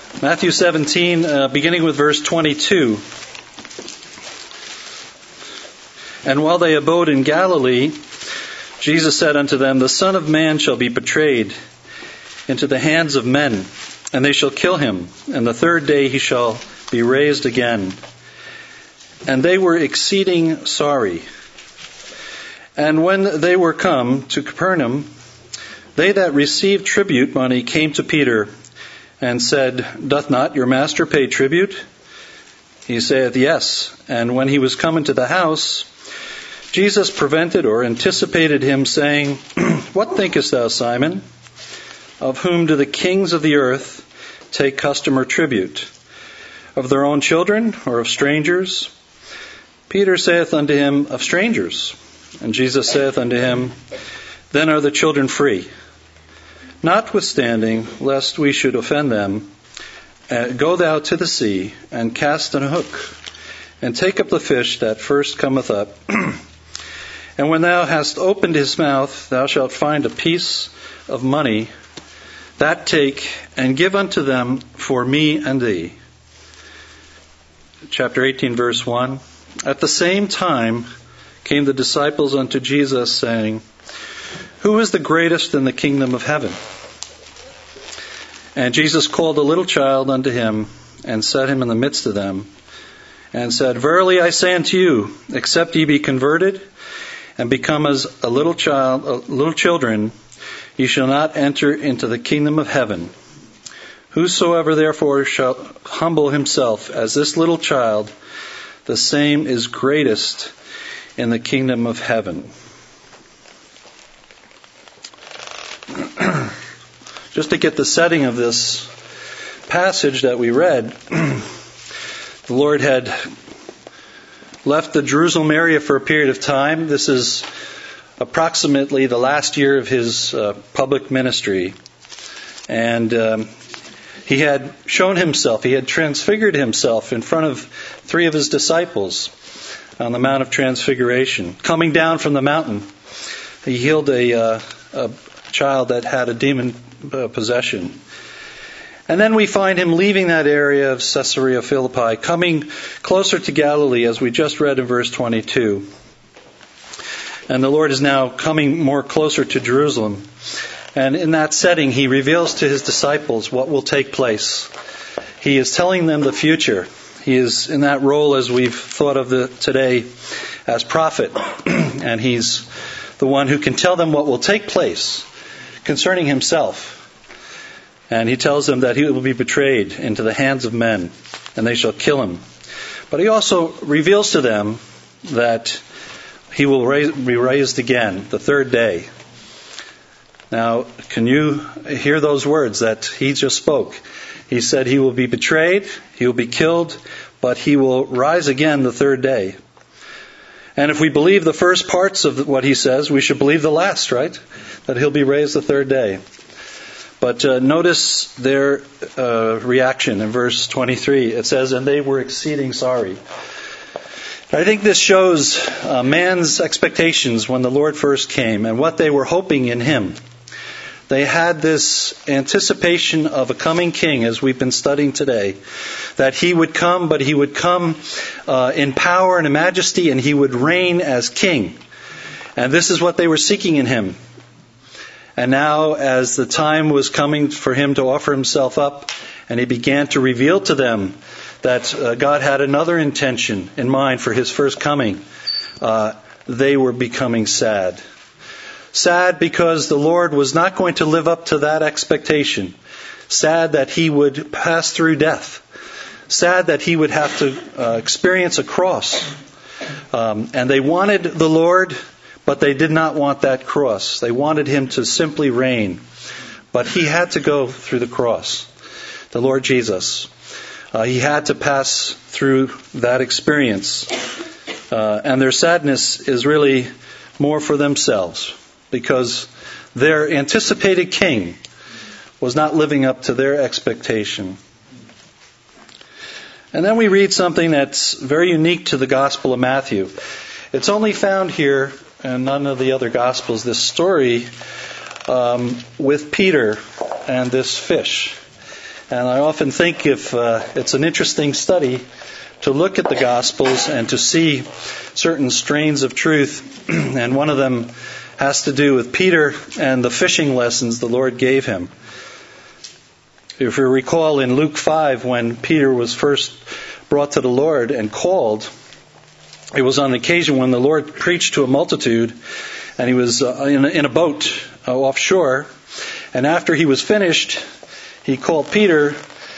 Matthew 17, beginning with verse 22. And while they abode in Galilee, Jesus said unto them, The Son of Man shall be betrayed into the hands of men, and they shall kill him, and the third day he shall be raised again. And they were exceeding sorry. And when they were come to Capernaum, they that received tribute money came to Peter, and said, Doth not your master pay tribute? He saith, Yes. And when he was come into the house, Jesus prevented or anticipated him, saying, What thinkest thou, Simon? Of whom do the kings of the earth take custom or tribute? Of their own children, or of strangers? Peter saith unto him, Of strangers. And Jesus saith unto him, Then are the children free. Notwithstanding, lest we should offend them, go thou to the sea, and cast an hook, and take up the fish that first cometh up. And when thou hast opened his mouth, thou shalt find a piece of money. That take, and give unto them for me and thee. Chapter 18, verse 1. At the same time came the disciples unto Jesus, saying, Who is the greatest in the kingdom of heaven? And Jesus called a little child unto him, and set him in the midst of them, and said, Verily I say unto you, except ye be converted, and become as little children, ye shall not enter into the kingdom of heaven. Whosoever therefore shall humble himself as this little child, the same is greatest in the kingdom of heaven. Just to get the setting of this passage that we read, the Lord had left the Jerusalem area for a period of time. This is approximately the last year of his public ministry. And he had shown himself, he had transfigured himself in front of three of his disciples on the Mount of Transfiguration. Coming down from the mountain, he healed a child that had a demon possession. And then we find him leaving that area of Caesarea Philippi, coming closer to Galilee, as we just read in verse 22. And the Lord is now coming more closer to Jerusalem. And in that setting, he reveals to his disciples what will take place. He is telling them the future. He is in that role, as we've thought of today, as prophet. And he's the one who can tell them what will take place concerning himself. And he tells them that he will be betrayed into the hands of men, and they shall kill him. But he also reveals to them that he will be raised again the third day. Now, can you hear those words that he just spoke? He said he will be betrayed, he will be killed, but he will rise again the third day. And if we believe the first parts of what he says, we should believe the last, right? That he'll be raised the third day. But notice their reaction in verse 23. It says, And they were exceeding sorry. I think this shows man's expectations when the Lord first came and what they were hoping in him. They had this anticipation of a coming king, as we've been studying today, that he would come, but he would come in power and in majesty, and he would reign as king. And this is what they were seeking in him. And now, as the time was coming for him to offer himself up, and he began to reveal to them that God had another intention in mind for his first coming, they were becoming sad. Sad because the Lord was not going to live up to that expectation. Sad that he would pass through death. Sad that he would have to experience a cross. And they wanted the Lord, but they did not want that cross. They wanted him to simply reign. But he had to go through the cross. The Lord Jesus. He had to pass through that experience. And their sadness is really more for themselves, because their anticipated king was not living up to their expectation. And then we read something that's very unique to the Gospel of Matthew. It's only found here in none of the other Gospels, this story with Peter and this fish. And I often think if it's an interesting study to look at the Gospels and to see certain strains of truth. And one of them has to do with Peter and the fishing lessons the Lord gave him. If you recall in Luke 5, when Peter was first brought to the Lord and called, it was on an occasion when the Lord preached to a multitude, and he was in a boat offshore. And after he was finished, he called Peter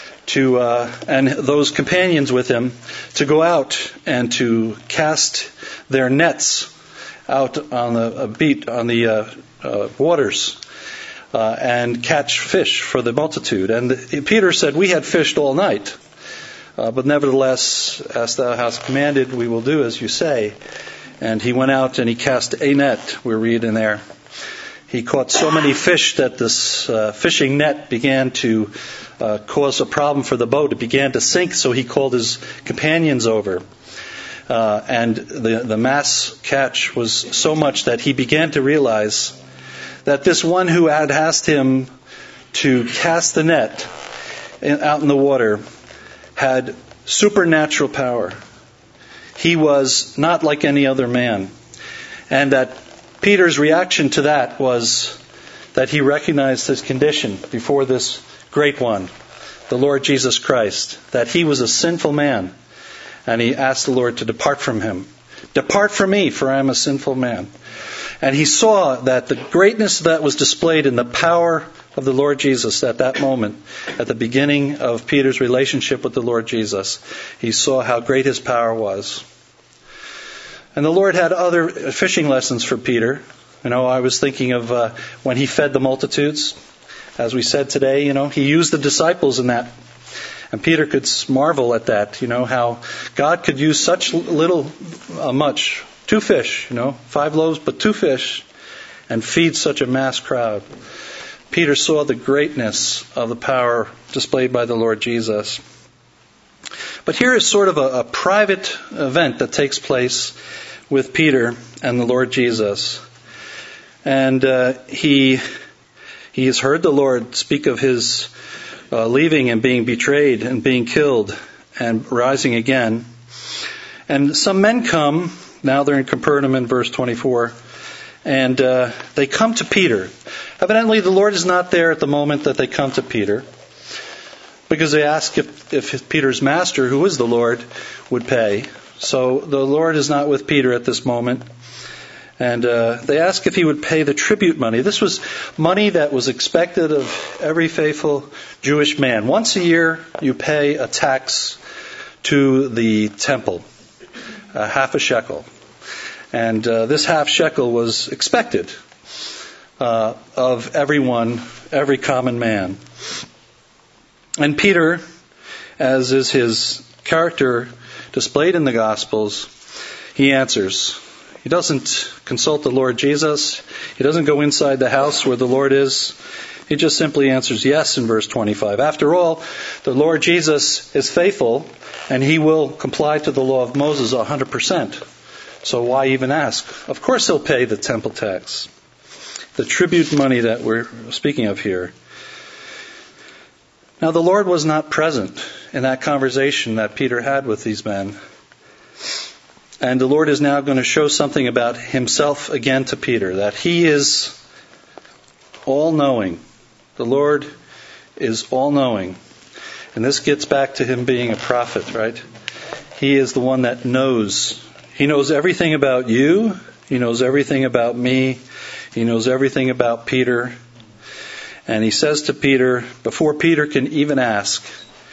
and those companions with him to go out and to cast their nets out on the waters and catch fish for the multitude. And Peter said, "We had fished all night, but nevertheless, as thou hast commanded, we will do as you say." And he went out and he cast a net, we read in there. He caught so many fish that this fishing net began to cause a problem for the boat. It began to sink, so he called his companions over. And the mass catch was so much that he began to realize that this one who had asked him to cast the net out in the water had supernatural power. He was not like any other man. And that Peter's reaction to that was that he recognized his condition before this great one, the Lord Jesus Christ, that he was a sinful man. And he asked the Lord to depart from him. "Depart from me, for I am a sinful man." And he saw that the greatness that was displayed in the power of the Lord Jesus at that moment, at the beginning of Peter's relationship with the Lord Jesus, he saw how great his power was. And the Lord had other fishing lessons for Peter. I was thinking of when he fed the multitudes. As we said today, he used the disciples in that. And Peter could marvel at that, how God could use such much, 2 fish, 5 loaves, but 2 fish, and feed such a mass crowd. Peter saw the greatness of the power displayed by the Lord Jesus. But here is sort of a private event that takes place with Peter and the Lord Jesus. And he has heard the Lord speak of his leaving and being betrayed and being killed and rising again. And some men come, now they're in Capernaum in verse 24, and they come to Peter. Evidently the Lord is not there at the moment that they come to Peter, because they ask if Peter's master, who is the Lord, would pay. So the Lord is not with Peter at this moment. And they ask if he would pay the tribute money. This was money that was expected of every faithful Jewish man. Once a year, you pay a tax to the temple, half a shekel. And this half shekel was expected of everyone, every common man. And Peter, as is his character displayed in the Gospels, he answers. He doesn't consult the Lord Jesus. He doesn't go inside the house where the Lord is. He just simply answers yes in verse 25. After all, the Lord Jesus is faithful, and he will comply to the law of Moses 100%. So why even ask? Of course he'll pay the temple tax, the tribute money that we're speaking of here. Now, the Lord was not present in that conversation that Peter had with these men. And the Lord is now going to show something about himself again to Peter, that he is all-knowing. The Lord is all-knowing. And this gets back to him being a prophet, right? He is the one that knows. He knows everything about you. He knows everything about me. He knows everything about Peter. And he says to Peter, before Peter can even ask,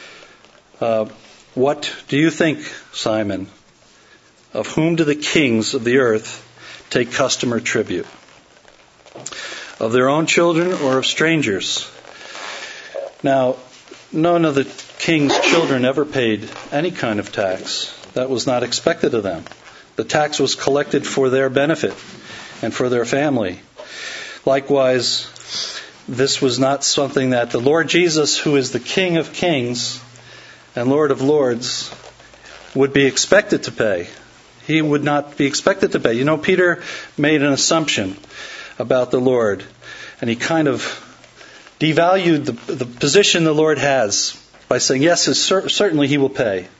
what do you think, Simon? Of whom do the kings of the earth take custom or tribute? Of their own children or of strangers? Now, none of the king's children ever paid any kind of tax. That was not expected of them. The tax was collected for their benefit and for their family. Likewise, this was not something that the Lord Jesus, who is the King of Kings and Lord of Lords, would be expected to pay. He would not be expected to pay. You know, Peter made an assumption about the Lord, and he kind of devalued the position the Lord has by saying, yes, certainly He will pay.